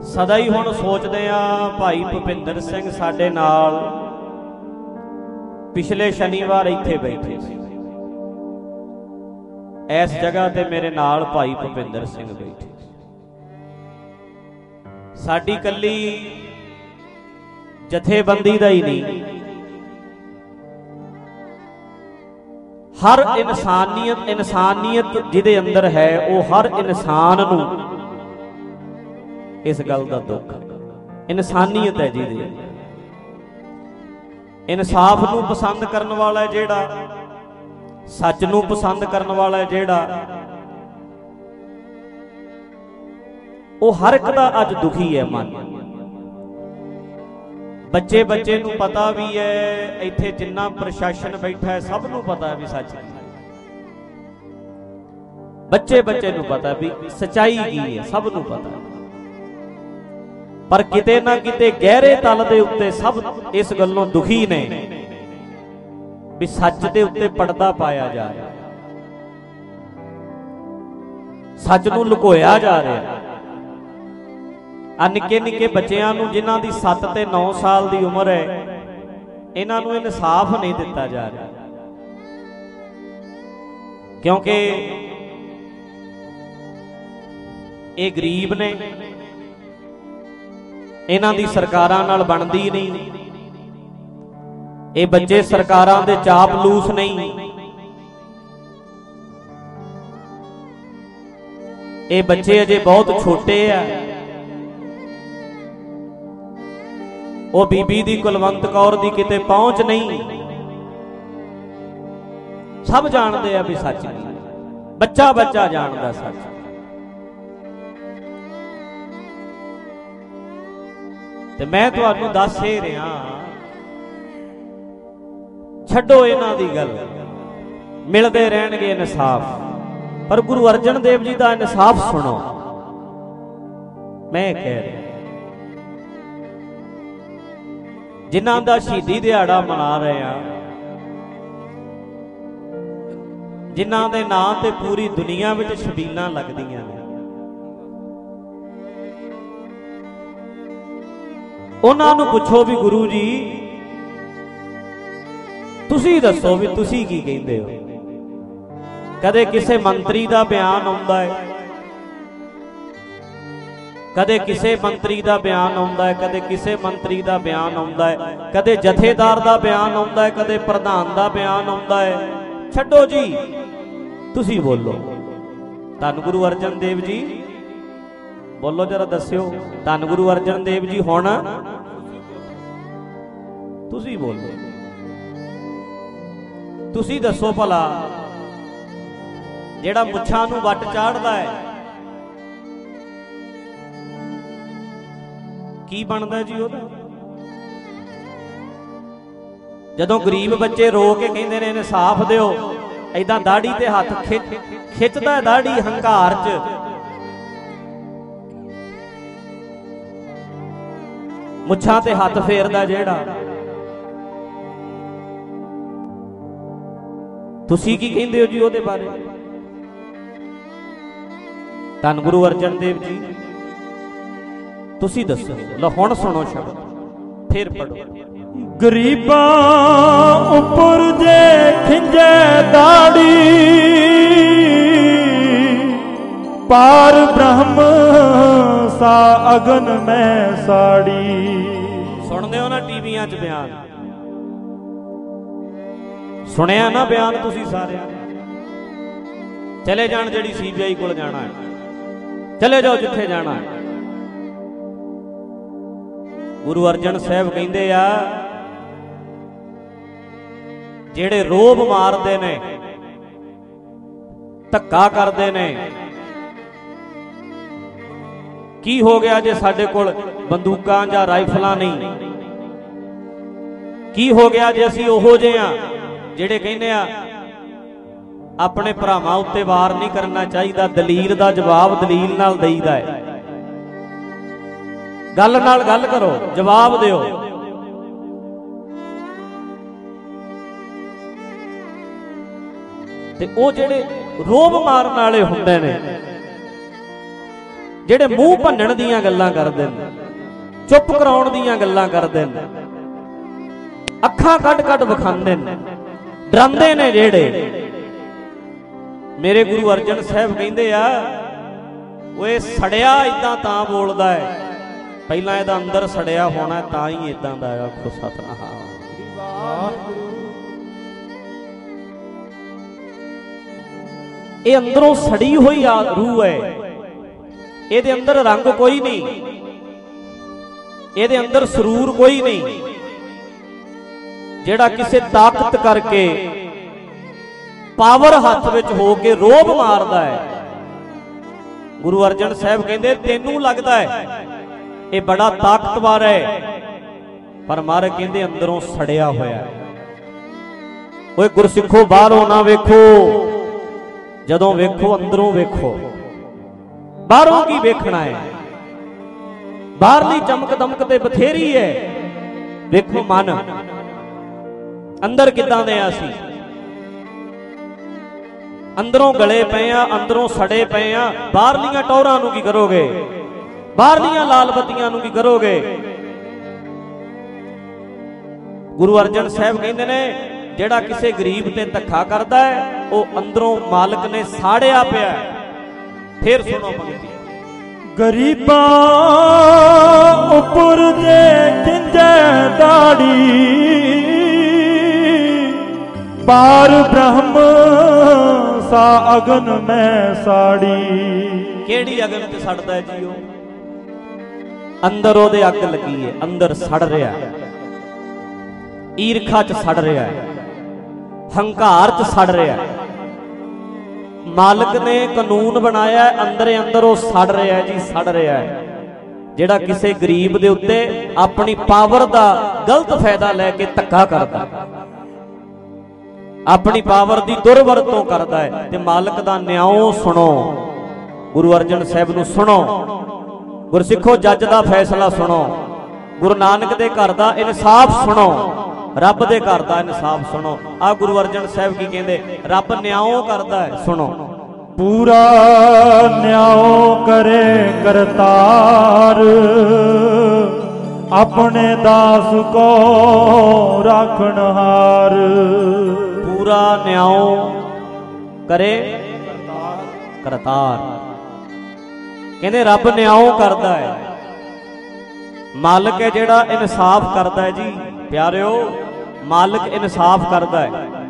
सदा ही हुण सोचदे आ भाई भुपिंदर सिंह साडे नाल पिछले शनिवार इत्थे बैठे सी। इस जगह ते मेरे नाल भाई भुपिंदर सिंह बैठे सी। साडी कल्ली जथेबंदी दा ही नहीं, हर इंसानियत जिहदे अंदर है वो हर इंसान नूं इस गल का दुख है। इंसानियत है जिहदे इंसाफ नूं पसंद करने वाला है जिहड़ा, सच नूं पसंद करने वाला है जिहड़ा, वो हर एक दा अज दुखी है मन। बच्चे बच्चे नूं पता भी है, इत्थे जिन्ना प्रशासन बैठा है सब नूं पता है भी सच की, बच्चे बच्चे नूं पता भी सच्चाई की है, सब नूं पता है। पर किते ना किते गहरे तल दे उत्ते सब इस गल्लों दुखी ने भी सच दे उत्ते पर्दा पाया जा रहा, सच नूं लुकोया जा रहा। आ निक्के निक्के बच्चियां नूं जिन्हां दी 7 ते 9 साल दी उम्र है, इन्हां नूं इंसाफ नहीं दिता जा रहा, क्योंकि ये गरीब ने, इन्हां दी सरकारां नाल बनदी नहीं। ये बच्चे सरकारां दे चापलूस नहीं, ये बच्चे अजे बहुत छोटे आ। वो बीबी दी कुलवंत कौर दी किते पहुंच नहीं। सब जानते हैं भी सच नहीं, बच्चा बच्चा जानता सच। ते मैं तुहानू दस ही रहा, छड्डो इन्हां दी गल, मिलते रहणगे इंसाफ, पर गुरु अर्जन देव जी दा इंसाफ सुनो। मैं कह रहा जिन्हां दा शहीदी दिहाड़ा मना रहे हैं, जिन्हां दे नां ते पूरी दुनिया विच छबीलां लगदियां ने, उन्हां नूं पुछो भी गुरु जी तुसी दसो भी तुसी की कहिंदे हो। कदे किसे मंत्री दा बयान आउंदा है, कदे किसे मंत्री दा बयान आउंदा है, कदे किसे मंत्री दा बयान आउंदा है, कदे जथेदार दा बयान आउंदा है, कदे प्रधान दा बयान आउंदा है। छड्डो जी, तुसी बोलो। धन गुरु अर्जन देव जी बोलो जरा, दस्यो धन गुरु अर्जन देव जी हुण तुसी बोलो। तुसी दसो भला जेड़ा मुछां नूं वट चाढ़दा है की बनदा जी ओदा? जदों गरीब बच्चे रो के कहंदे ने इंसाफ दिओ, ऐदां दाढ़ी ते हथ खिचदा, दाढ़ी हंकार च मुछां ते हथ फेरदा जेड़ा, तुसी की कहंदे हो जी ओदे बारे? धन गुरु अर्जन देव जी तुसी दसो। लो हुण सुनो शब्द, फिर पढ़ो। गरीबां उपर जे खिंजे दाड़ी, पार ब्रह्म सा अगन में साड़ी। सुनदे हो ना टीवियां च बयान, सुनिया ना बयान तुसी सारे? चले जान जेड़ी सीबीआई कोल जाना है, चले जाओ जिथे जाना है। गुरु अर्जन साहब कहंदे आ जेड़े रोब मारदे ने, धक्का करदे ने, की हो गया जे साडे कोल बंदूकां जां राइफलां नहीं? की हो गया जे असीं ओहो जे आ जेड़े कहने आ अपने भरावां उत्ते वार नहीं करना चाहिए? दलील दा जवाब दलील नाल देईदा है। गल नाल गल करो, जवाब दिओ। ते ओ जेड़े रोब मारन वाले हुंदे ने, ਜਿਹੜੇ ਮੂੰਹ ਭੰਨਣ ਦੀਆਂ ਗੱਲਾਂ ਕਰਦੇ ਨੇ, ਚੁੱਪ ਕਰਾਉਣ ਦੀਆਂ ਗੱਲਾਂ ਕਰਦੇ ਨੇ, ਅੱਖਾਂ ਕੱਢ ਕੱਢ ਵਿਖਾਉਂਦੇ ਨੇ, ਡਰਾਉਂਦੇ ਨੇ ਜਿਹੜੇ। ਮੇਰੇ ਗੁਰੂ ਅਰਜਨ ਸਾਹਿਬ ਕਹਿੰਦੇ ਆ, ਓਏ ਸੜਿਆ ਇਦਾਂ ਤਾਂ ਬੋਲਦਾ ਹੈ, ਪਹਿਲਾਂ ਇਹਦਾ ਅੰਦਰ ਸੜਿਆ ਹੋਣਾ ਤਾਂ ਹੀ ਇਦਾਂ ਦਾ। ਆਖੋ ਸਤਿਨਾਮ। ਇਹ ਅੰਦਰੋਂ ਸੜੀ ਹੋਈ ਰੂਹ ਹੈ, ਇਹਦੇ ਅੰਦਰ ਰੰਗ ਕੋਈ ਨਹੀਂ, ਇਹਦੇ ਅੰਦਰ ਸਰੂਰ ਕੋਈ ਨਹੀਂ। ਜਿਹੜਾ ਕਿਸੇ ਤਾਕਤ ਕਰਕੇ, ਪਾਵਰ ਹੱਥ ਵਿੱਚ ਹੋ ਕੇ ਰੋਬ ਮਾਰਦਾ ਹੈ, ਗੁਰੂ ਅਰਜਨ ਸਾਹਿਬ ਕਹਿੰਦੇ ਤੈਨੂੰ ਲੱਗਦਾ ਹੈ ਇਹ ਬੜਾ ਤਾਕਤਵਰ ਹੈ, ਪਰ ਮਹਾਰਾਜ ਕਹਿੰਦੇ ਅੰਦਰੋਂ ਸੜਿਆ ਹੋਇਆ ਹੈ। ਓਏ ਗੁਰਸਿੱਖੋ ਬਾਹਰੋਂ ਨਾ ਵੇਖੋ, ਜਦੋਂ ਵੇਖੋ ਅੰਦਰੋਂ ਵੇਖੋ। ਬਾਹਰੋਂ ਕੀ ਵੇਖਣਾ ਹੈ? ਬਾਹਰਲੀ ਚਮਕ ਦਮਕ ਤੇ ਬਥੇਰੀ ਹੈ, ਵੇਖੋ ਮਨ ਅੰਦਰ ਕਿੱਦਾਂ ਦੇ ਆ ਅਸੀਂ। ਅੰਦਰੋਂ ਗਲੇ ਪਏ ਆ, ਅੰਦਰੋਂ ਸੜੇ ਪਏ ਆ। ਬਾਹਰਲੀਆਂ ਟੌਰਾਂ ਨੂੰ ਕੀ ਕਰੋਗੇ? ਬਾਹਰਲੀਆਂ ਲਾਲ ਬੱਤੀਆਂ ਨੂੰ ਕੀ ਕਰੋਗੇ? ਗੁਰੂ ਅਰਜਨ ਸਾਹਿਬ ਕਹਿੰਦੇ ਨੇ ਜਿਹੜਾ ਕਿਸੇ ਗਰੀਬ ਤੇ ਧੱਕਾ ਕਰਦਾ ਹੈ ਉਹ ਅੰਦਰੋਂ ਮਾਲਕ ਨੇ ਸਾੜਿਆ ਪਿਆ। ਫਿਰ ਸੁਣੋ ਪੰਕਤੀ, ਗਰੀਬਾਂ ਉੱਪਰ ਜੇ ਖਿੰਜੈ ਦਾੜੀ, ਪਾਰ ਬ੍ਰਹਮ ਸਾ ਅਗਨ ਮੈਂ ਸਾੜੀ। ਕਿਹੜੀ ਅਗਨ ਤੇ ਸੜਦਾ ਹੈ ਜੀ? ਉਹ ਅੰਦਰ ਉਹਦੇ ਅੱਗ ਲੱਗੀ ਹੈ, ਅੰਦਰ ਸੜ ਰਿਹਾ, ਈਰਖਾ ਚ ਸੜ ਰਿਹਾ, ਹੰਕਾਰ ਚ ਸੜ ਰਿਹਾ। ਮਾਲਕ ਨੇ ਕਾਨੂੰਨ ਬਣਾਇਆ, ਅੰਦਰੇ ਅੰਦਰ ਉਹ ਸੜ ਰਿਹਾ ਜੀ, ਸੜ ਰਿਹਾ ਹੈ। ਜਿਹੜਾ ਕਿਸੇ ਗਰੀਬ ਦੇ ਉੱਤੇ ਆਪਣੀ ਪਾਵਰ ਦਾ ਗਲਤ ਫਾਇਦਾ ਲੈ ਕੇ ਧੱਕਾ ਕਰਦਾ, ਆਪਣੀ ਪਾਵਰ ਦੀ ਦੁਰਵਰਤੋਂ ਕਰਦਾ ਹੈ, ਤੇ ਮਾਲਕ ਦਾ ਨਿਆਂ ਸੁਣੋ। ਗੁਰੂ ਅਰਜਨ ਸਾਹਿਬ ਨੂੰ ਸੁਣੋ, ਗੁਰਸਿੱਖੋ ਜੱਜ ਦਾ ਫੈਸਲਾ ਸੁਣੋ, ਗੁਰੂ ਨਾਨਕ ਦੇ ਘਰ ਦਾ ਇਨਸਾਫ ਸੁਣੋ, ਰੱਬ ਦੇ ਘਰ ਦਾ ਇਨਸਾਫ ਸੁਣੋ। ਆ ਗੁਰੂ ਅਰਜਨ ਸਾਹਿਬ ਕੀ ਕਹਿੰਦੇ? ਰੱਬ ਨਿਆਂ ਕਰਦਾ ਹੈ, ਸੁਣੋ। ਪੂਰਾ ਨਿਆਂ ਕਰੇ ਕਰਤਾਰ, ਆਪਣੇ ਦਾਸ ਕੋ ਰਾਖਣਹਾਰ। ਪੂਰਾ ਨਿਆਂ ਕਰੇ ਕਰਤਾਰ, ਕਹਿੰਦੇ ਰੱਬ ਨਿਆਂ ਕਰਦਾ ਹੈ। ਮਾਲਕ ਹੈ ਜਿਹੜਾ ਇਨਸਾਫ ਕਰਦਾ ਹੈ ਜੀ ਪਿਆਰਿਓ, ਮਾਲਕ ਇਨਸਾਫ ਕਰਦਾ ਹੈ।